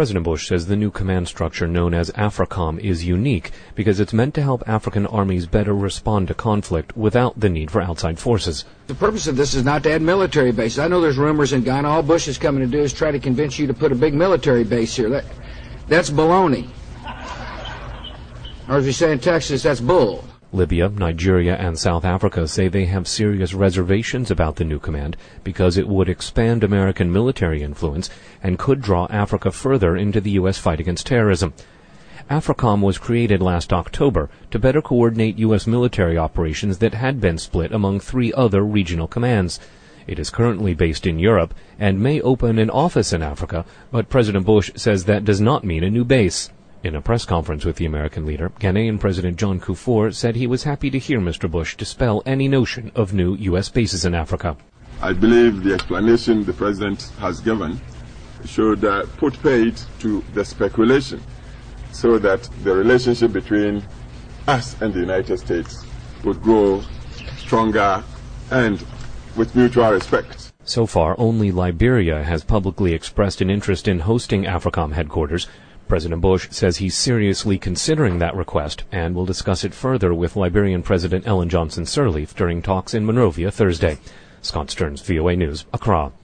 President Bush says the new command structure known as AFRICOM is unique because it's meant to help African armies better respond to conflict without the need for outside forces. The purpose of this is not to add military bases. I know there's rumors in Ghana. All Bush is coming to do is try to convince you to put a big military base here. That's baloney. Or as we say in Texas, that's bull. Libya, Nigeria, and South Africa say they have serious reservations about the new command because it would expand American military influence and could draw Africa further into the U.S. fight against terrorism. AFRICOM was created last October to better coordinate U.S. military operations that had been split among 3 other regional commands. It is currently based in Europe and may open an office in Africa, but President Bush says that does not mean a new base. In a press conference with the American leader, Ghanaian President John Kufuor said he was happy to hear Mr. Bush dispel any notion of new U.S. bases in Africa. I believe the explanation the President has given should put paid to the speculation so that the relationship between us and the United States would grow stronger and with mutual respect. So far, only Liberia has publicly expressed an interest in hosting AFRICOM headquarters. President Bush says he's seriously considering that request and will discuss it further with Liberian President Ellen Johnson Sirleaf during talks in Monrovia Thursday. Scott Stearns, VOA News, Accra.